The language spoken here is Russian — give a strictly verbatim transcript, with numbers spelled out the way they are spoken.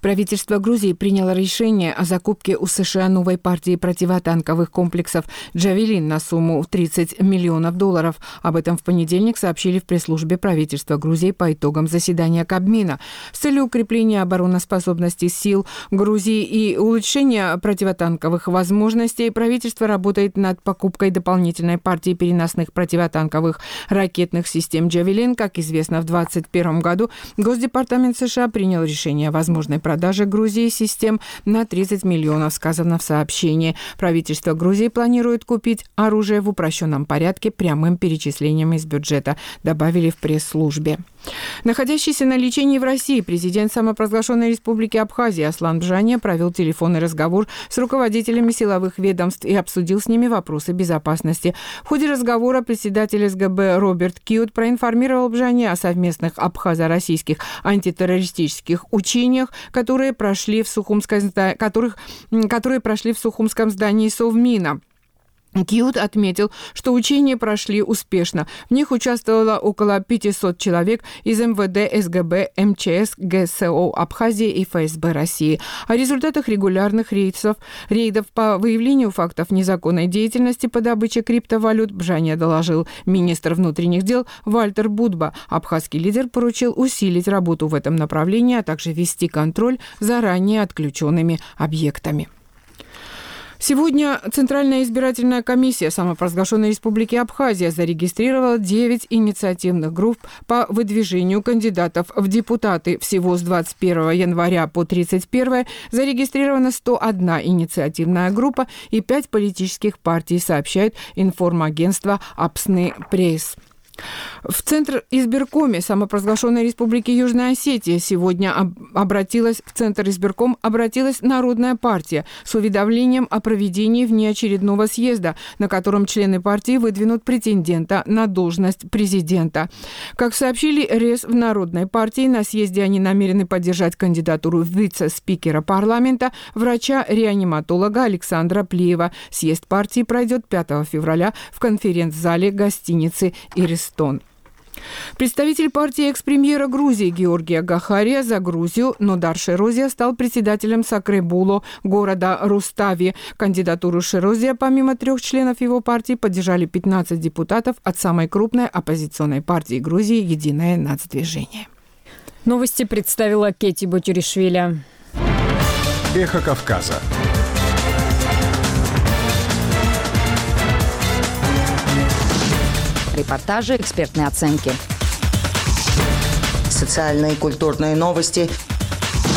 Правительство Грузии приняло решение о закупке у США новой партии противотанковых комплексов «Джавелин» на сумму тридцать миллионов долларов. Об этом в понедельник сообщили в пресс-службе правительства Грузии по итогам заседания Кабмина. С целью укрепления обороноспособности сил Грузии и улучшения противотанковых возможностей правительство работает над покупкой дополнительной партии переносных противотанковых ракетных систем «Джавелин». Как известно, в две тысячи двадцать первом году Госдепартамент США принял решение о возможной продаже Грузии систем на тридцать миллионов, сказано в сообщении. Правительство Грузии планирует купить оружие в упрощенном порядке прямым перечислением из бюджета, добавили в пресс-службе. Находящийся на лечении в России президент самопровозглашенной республики Абхазия Аслан Бжания провел телефонный разговор с руководителями силовых ведомств и обсудил с ними вопросы безопасности. В ходе разговора председатель СГБ Роберт Киут проинформировал Бжания о совместных абхазо-российских антитеррористических учениях, которые прошли в Сухумском, которых, которые прошли в Сухумском здании Совмина. Киут отметил, что учения прошли успешно. В них участвовало около пятисот человек из МВД, СГБ, МЧС, ГСО Абхазии и ФСБ России. О результатах регулярных рейсов, рейдов по выявлению фактов незаконной деятельности по добыче криптовалют Бжания доложил министр внутренних дел Вальтер Будба. Абхазский лидер поручил усилить работу в этом направлении, а также вести контроль за ранее отключенными объектами. Сегодня Центральная избирательная комиссия самопровозглашенной республики Абхазия зарегистрировала девять инициативных групп по выдвижению кандидатов в депутаты. Всего с двадцать первого января по тридцать первое зарегистрирована сто одна инициативная группа и пять политических партий, сообщает информагентство «Апсны Пресс». В Центр избиркоме самопровозглашенной республики Южная Осетия сегодня об- обратилась, в Центр избирком обратилась Народная партия с уведомлением о проведении внеочередного съезда, на котором члены партии выдвинут претендента на должность президента. Как сообщили РЭС в Народной партии, на съезде они намерены поддержать кандидатуру вице-спикера парламента, врача-реаниматолога Александра Плиева. Съезд партии пройдет пятого февраля в конференц-зале гостиницы «Ирис». Представитель партии экс-премьера Грузии Георгия Гахария за Грузию Нодар Шерозия стал председателем Сакребуло города Рустави. Кандидатуру Шерозия помимо трех членов его партии поддержали пятнадцать депутатов от самой крупной оппозиционной партии Грузии «Единое нацдвижение». Новости представила Кети Ботюришвили. Эхо Кавказа. Репортажи, экспертные оценки. Социальные и культурные новости –